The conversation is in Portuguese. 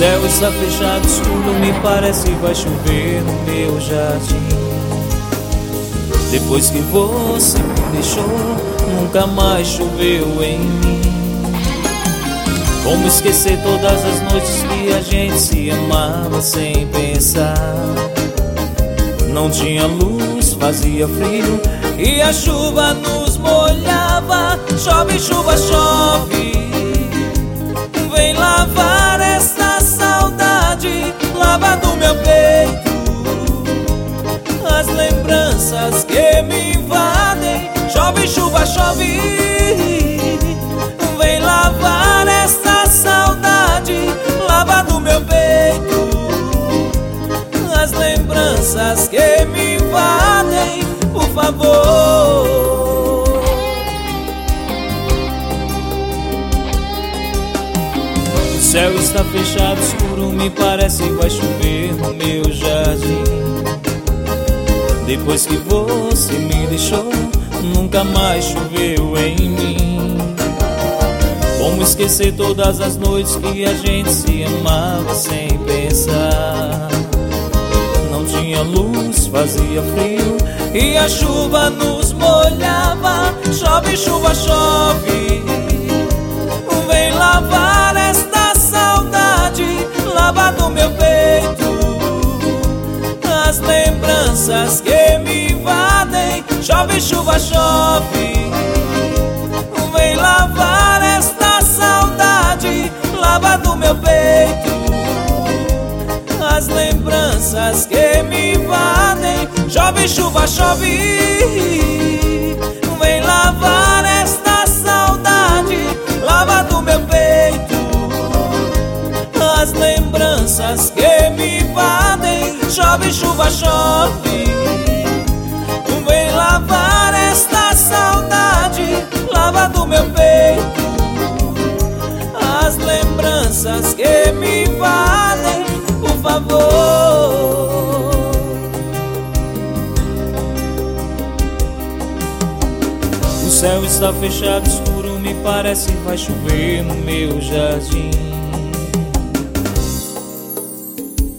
céu está fechado, escuro, me parece vai chover no meu jardim. Depois que você me deixou, nunca mais choveu em mim. Como esquecer todas as noites que a gente se amava sem pensar? Não tinha luz, fazia frio e a chuva nos molhava. Chove, chuva, chove, vem lavar esta saudade, lava do meu peito as lembranças que me invadem. Chove, chuva, chove, vem lavar esta saudade, lava do meu peito as lembranças que me invadem, por favor. O céu está fechado, escuro, me parece vai chover no meu jardim. Depois que você me deixou, nunca mais choveu em mim. Como esquecer todas as noites que a gente se amava sem pensar? Não tinha luz, fazia frio e a chuva nos molhava. Chove, chuva, chove, vem lavar esta saudade, lava do meu peito as lembranças que me invadem. Chove, chuva, chove, vem lavar esta saudade, lava do meu peito as lembranças que me invadem. Chove, chuva, chove, vem lavar esta saudade, lava do meu peito as lembranças que me invadem. Chove, chuva, chove, vem lavar esta saudade, lava do meu peito as lembranças que me invadem, por favor. O céu está fechado, escuro, me parece vai chover no meu jardim.